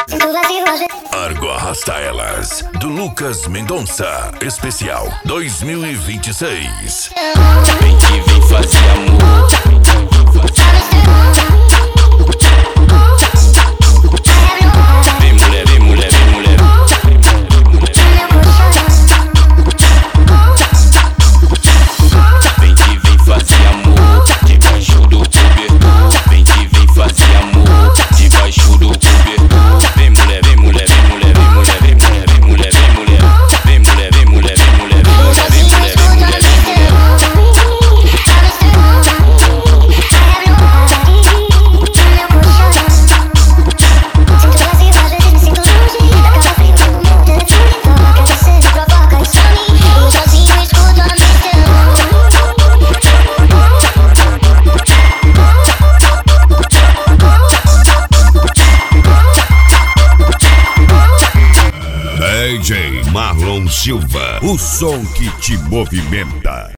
Argo Arrasta Elas, do Lucas Mendonça, especial 2026. Vem que vem fazer amor. Vem mulher, vem mulher, vem mulher. Vem que vem fazer amor debaixo do cobertor. Vem que vem fazer amor debaixo do cobertor. Vem mulher, vem mulher, vem mulher, vem mulher, vem mulher, vem mulher, vem mulher. Vem mulher, vem mulher, vem mulher, vem mulher, vem mulher, vem mulher, vem mulher. DJ Marlon Silva, o som que te movimenta.